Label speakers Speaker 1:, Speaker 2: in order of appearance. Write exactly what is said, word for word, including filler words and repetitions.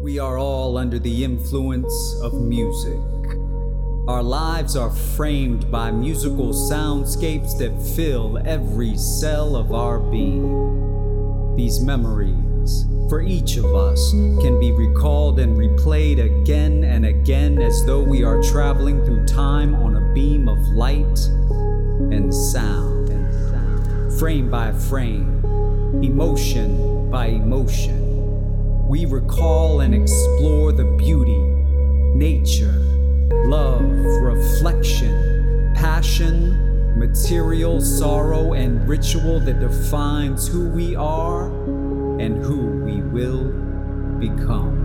Speaker 1: We are all under the influence of music. Our lives are framed by musical soundscapes that fill every cell of our being. These memories, for each of us, can be recalled and replayed again and again as though we are traveling through time on a beam of light and sound. Frame by frame, emotion by emotion, we recall and explore the beauty, nature, love, reflection, passion, material, sorrow, and ritual that defines who we are and who we will become.